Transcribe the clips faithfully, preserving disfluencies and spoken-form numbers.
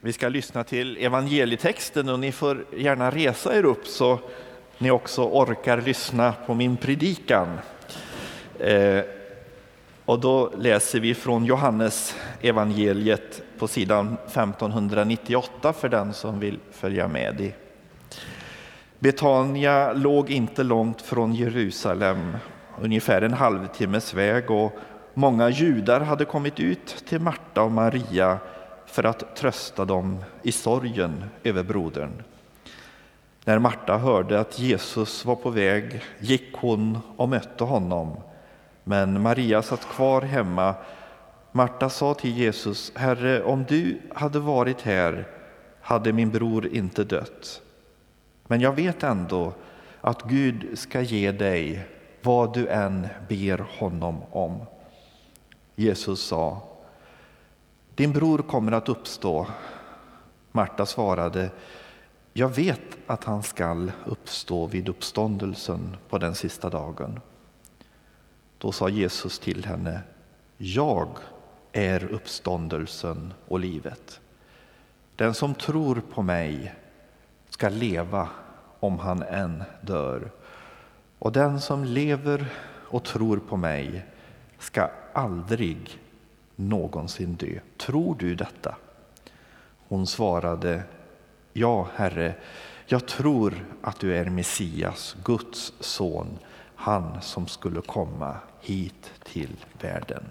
Vi ska lyssna till evangelietexten och ni får gärna resa er upp så ni också orkar lyssna på min predikan. Eh, och då läser vi från Johannes evangeliet på sidan femtonhundranittioåtta för den som vill följa med i. Betania låg inte långt från Jerusalem, ungefär en halvtimmes väg, och många judar hade kommit ut till Marta och Maria för att trösta dem i sorgen över brodern. När Marta hörde att Jesus var på väg gick hon och mötte honom, men Maria satt kvar hemma. Marta sa till Jesus: Herre, om du hade varit här hade min bror inte dött. Men jag vet ändå att Gud ska ge dig vad du än ber honom om. Jesus sa: din bror kommer att uppstå. Marta svarade: jag vet att han skall uppstå vid uppståndelsen på den sista dagen. Då sa Jesus till henne: jag är uppståndelsen och livet. Den som tror på mig ska leva om han än dör. Och den som lever och tror på mig ska aldrig någonsin dö. Tror du detta? Hon svarade: ja, Herre, jag tror att du är Messias, Guds son, han som skulle komma hit till världen.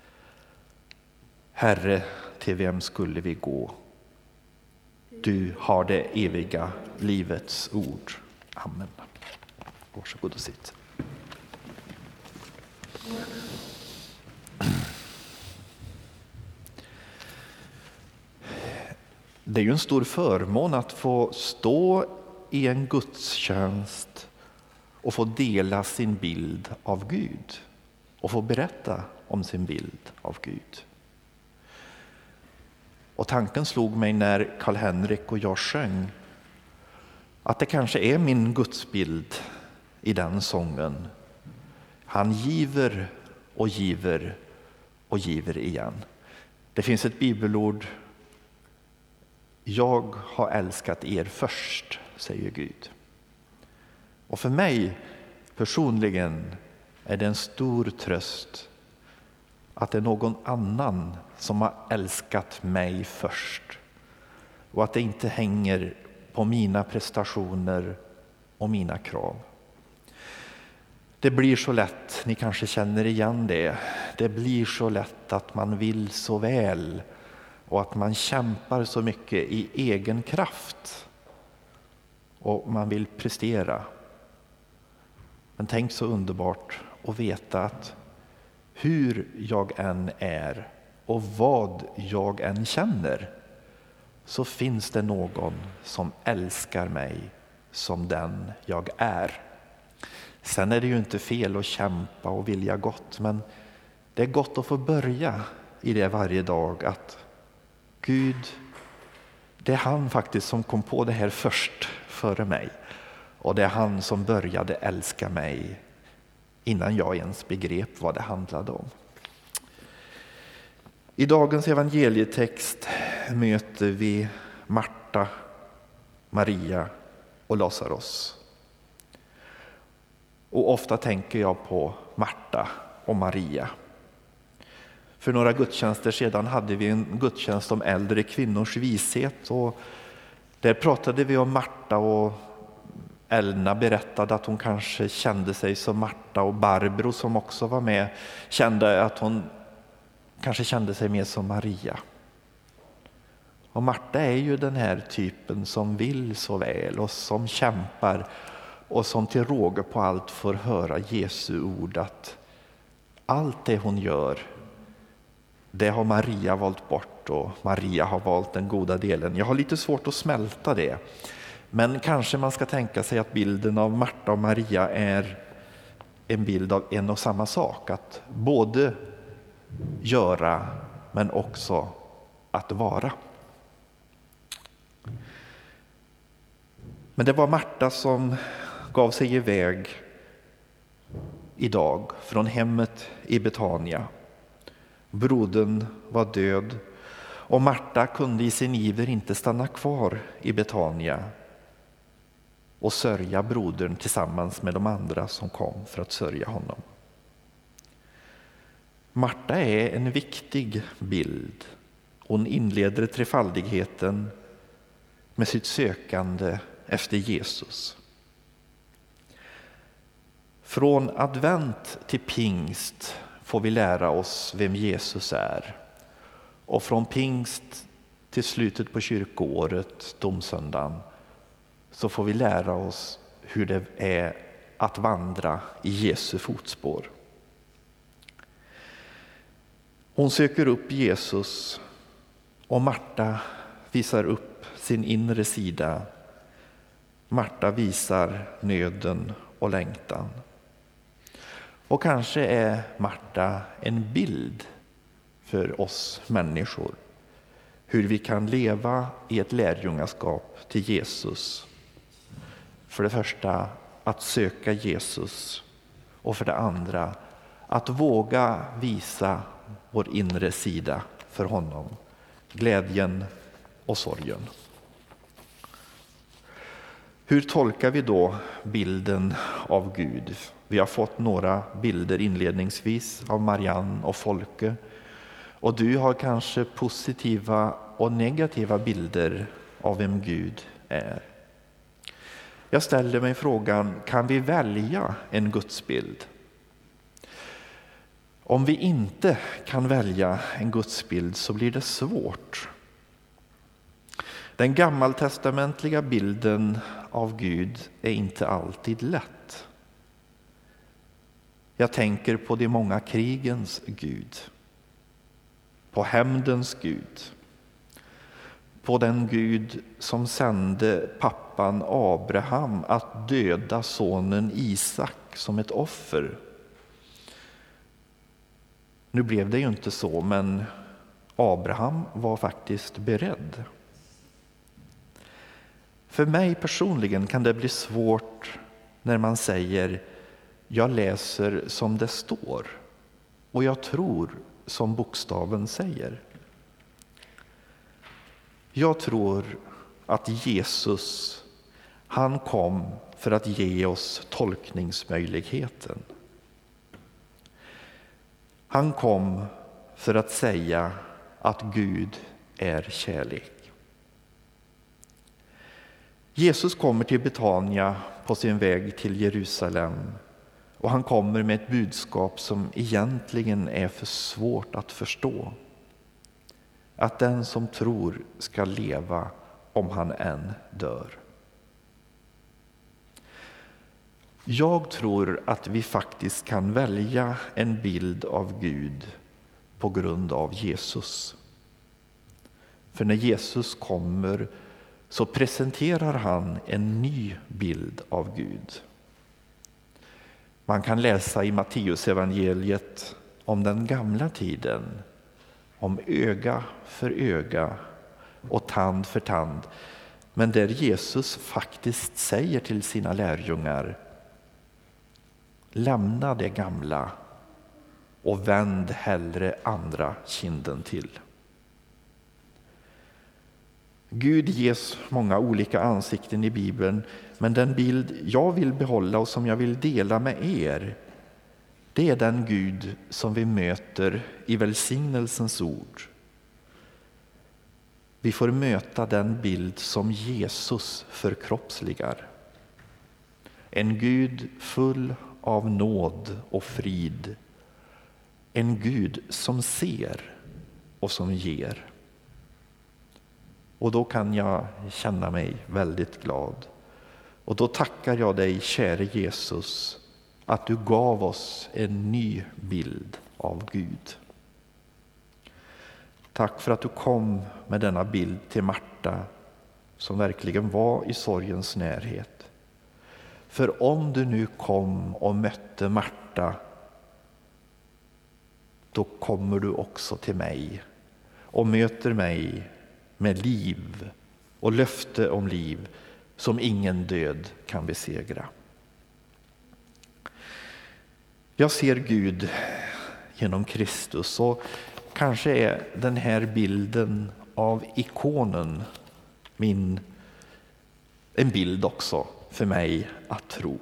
Herre, till vem skulle vi gå? Du har det eviga livets ord. Amen. Varsågod och sitt. Det är ju en stor förmån att få stå i en gudstjänst och få dela sin bild av Gud och få berätta om sin bild av Gud. Och tanken slog mig när Karl-Henrik och jag sjöng att det kanske är min gudsbild i den sången. Han giver och giver och giver igen. Det finns ett bibelord: jag har älskat er först, säger Gud. Och för mig personligen är det en stor tröst att det är någon annan som har älskat mig först. Och att det inte hänger på mina prestationer och mina krav. Det blir så lätt, ni kanske känner igen det, det blir så lätt att man vill så väl och att man kämpar så mycket i egen kraft och man vill prestera. Men tänk så underbart att veta att hur jag än är och vad jag än känner, så finns det någon som älskar mig som den jag är. Sen är det ju inte fel att kämpa och vilja gott, men det är gott att få börja i det varje dag, att Gud, det är han faktiskt som kom på det här först före mig. Och det är han som började älska mig innan jag ens begrep vad det handlade om. I dagens evangelietext möter vi Marta, Maria och Lazarus. Och ofta tänker jag på Marta och Maria. För några gudstjänster sedan hade vi en gudstjänst om äldre kvinnors vishet. Och där pratade vi om Marta, och Elna berättade att hon kanske kände sig som Marta, och Barbro som också var med kände att hon kanske kände sig mer som Maria. Och Marta är ju den här typen som vill så väl och som kämpar och som till råga på allt får höra Jesu ord att allt det hon gör, det har Maria valt bort och Maria har valt den goda delen. Jag har lite svårt att smälta det. Men kanske man ska tänka sig att bilden av Marta och Maria är en bild av en och samma sak. Att både göra men också att vara. Men det var Marta som gav sig iväg idag från hemmet i Betania. Brodern var död Och Marta kunde i sin iver inte stanna kvar i Betania och sörja brodern tillsammans med de andra som kom för att sörja honom. Marta är en viktig bild. Hon inleder trefaldigheten med sitt sökande efter Jesus. Från advent till pingst får vi lära oss vem Jesus är. Och från pingst till slutet på kyrkoåret, domsöndagen, så får vi lära oss hur det är att vandra i Jesu fotspår. Hon söker upp Jesus och Marta visar upp sin inre sida. Marta visar nöden och längtan. Och kanske är Marta en bild för oss människor. Hur vi kan leva i ett lärjungaskap till Jesus. För det första att söka Jesus. Och för det andra att våga visa vår inre sida för honom. Glädjen och sorgen. Hur tolkar vi då bilden av Gud? Vi har fått några bilder inledningsvis av Marianne och Folke. Och du har kanske positiva och negativa bilder av vem Gud är. Jag ställer mig frågan, kan vi välja en gudsbild? Om vi inte kan välja en gudsbild så blir det svårt. Den gammaltestamentliga bilden av Gud är inte alltid lätt. Jag tänker på de många krigens Gud. På hämndens Gud. På den Gud som sände pappan Abraham att döda sonen Isak som ett offer. Nu blev det ju inte så, men Abraham var faktiskt beredd. För mig personligen kan det bli svårt när man säger jag läser som det står och jag tror som bokstaven säger. Jag tror att Jesus, han kom för att ge oss tolkningsmöjligheten. Han kom för att säga att Gud är kärlek. Jesus kommer till Betania på sin väg till Jerusalem och han kommer med ett budskap som egentligen är för svårt att förstå. Att den som tror ska leva om han än dör. Jag tror att vi faktiskt kan välja en bild av Gud på grund av Jesus. För när Jesus kommer så presenterar han en ny bild av Gud. Man kan läsa i Matteusevangeliet om den gamla tiden, om öga för öga och tand för tand. Men där Jesus faktiskt säger till sina lärjungar: lämna det gamla och vänd hellre andra kinden till. Gud ges många olika ansikten i Bibeln, men den bild jag vill behålla och som jag vill dela med er, det är den Gud som vi möter i välsignelsens ord. Vi får möta den bild som Jesus förkroppsligar. En Gud full av nåd och frid. En Gud som ser och som ger. Och då kan jag känna mig väldigt glad. Och då tackar jag dig, käre Jesus, att du gav oss en ny bild av Gud. Tack för att du kom med denna bild till Marta som verkligen var i sorgens närhet. För om du nu kom och mötte Marta, då kommer du också till mig och möter mig med liv och löfte om liv som ingen död kan besegra. Jag ser Gud genom Kristus, och kanske är den här bilden av ikonen, min, en bild också för mig att tro.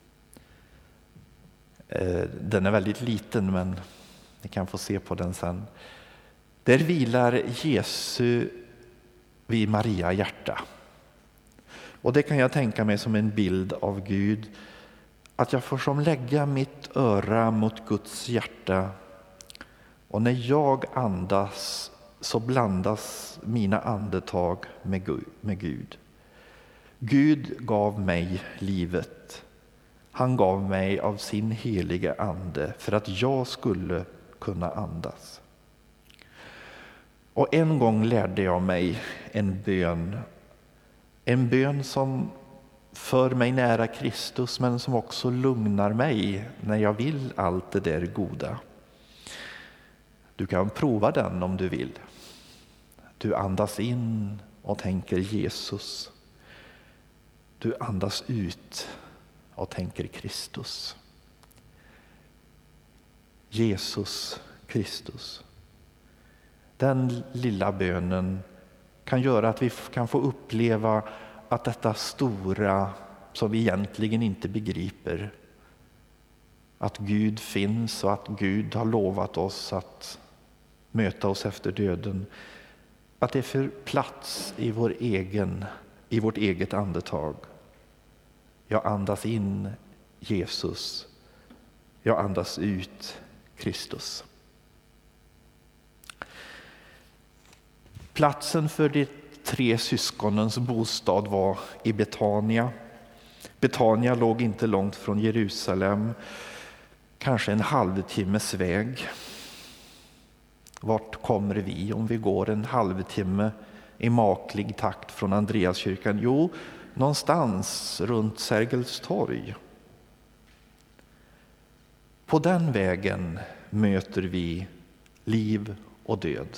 Den är väldigt liten, men ni kan få se på den sen. Där vilar Jesu vid Maria hjärta. Och det kan jag tänka mig som en bild av Gud. Att jag får som lägga mitt öra mot Guds hjärta. Och när jag andas så blandas mina andetag med Gud. Gud gav mig livet. Han gav mig av sin heliga ande för att jag skulle kunna andas. Och en gång lärde jag mig en bön. En bön som för mig nära Kristus, men som också lugnar mig när jag vill allt det där goda. Du kan prova den om du vill. Du andas in och tänker Jesus. Du andas ut och tänker Kristus. Jesus Kristus. Den lilla bönen kan göra att vi kan få uppleva att detta stora som vi egentligen inte begriper, att Gud finns och att Gud har lovat oss att möta oss efter döden, att det får plats i vår egen, i vårt eget andetag. Jag andas in Jesus. Jag andas ut Kristus. Platsen för de tre syskonens bostad var i Betania. Betania låg inte långt från Jerusalem, kanske en halvtimmes väg. Vart kommer vi om vi går en halvtimme i maklig takt från Andreaskyrkan? Jo, någonstans runt Sergels torg. På den vägen möter vi liv och död.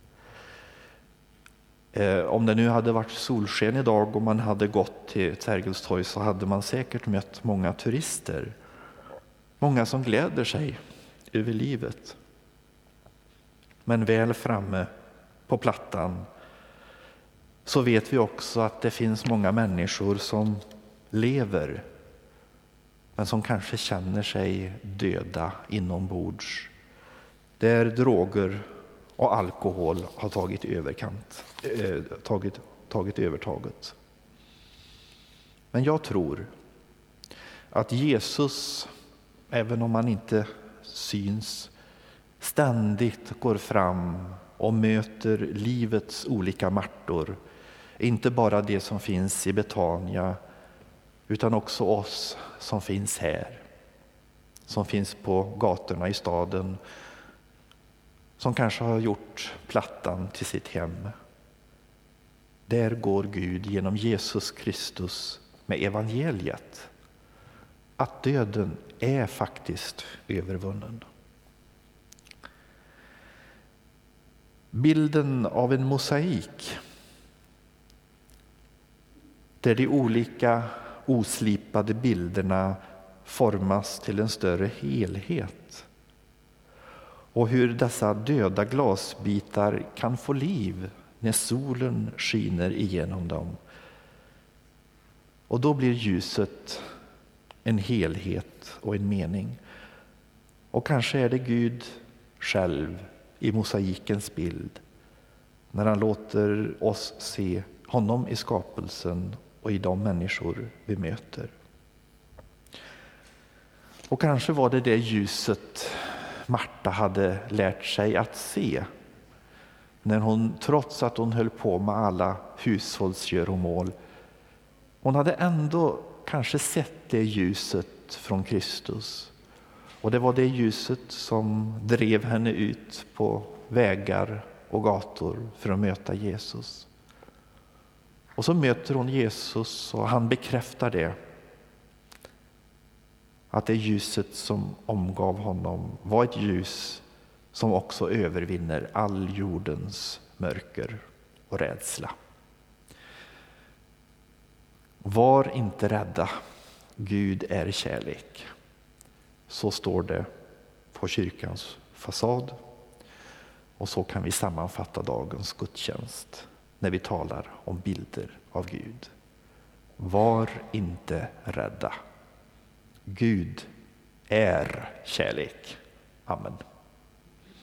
Eh, om det nu hade varit solsken idag och man hade gått till Sergels torg så hade man säkert mött många turister. Många som gläder sig över livet. Men väl framme på plattan så vet vi också att det finns många människor som lever men som kanske känner sig döda inombords. Där droger och alkohol har tagit överkant, äh, tagit, tagit övertaget. Men jag tror att Jesus, även om han inte syns, ständigt går fram och möter livets olika martor. Inte bara det som finns i Betania, utan också oss som finns här. Som finns på gatorna i staden. Som kanske har gjort plattan till sitt hem. Där går Gud genom Jesus Kristus med evangeliet. Att döden är faktiskt övervunnen. Bilden av en mosaik där de olika oslipade bilderna formas till en större helhet. Och hur dessa döda glasbitar kan få liv när solen skiner igenom dem. Och då blir ljuset en helhet och en mening. Och kanske är det Gud själv i mosaikens bild när han låter oss se honom i skapelsen och i de människor vi möter. Och kanske var det det ljuset Marta hade lärt sig att se när hon, trots att hon höll på med alla hushållsgöromål, hon hade ändå kanske sett det ljuset från Kristus. Och det var det ljuset som drev henne ut på vägar och gator för att möta Jesus. Och så möter hon Jesus och han bekräftar det. Att det ljuset som omgav honom var ett ljus som också övervinner all jordens mörker och rädsla. Var inte rädda, Gud är kärlek. Så står det på kyrkans fasad. Och så kan vi sammanfatta dagens gudstjänst när vi talar om bilder av Gud. Var inte rädda. Gud är kärlek. Amen.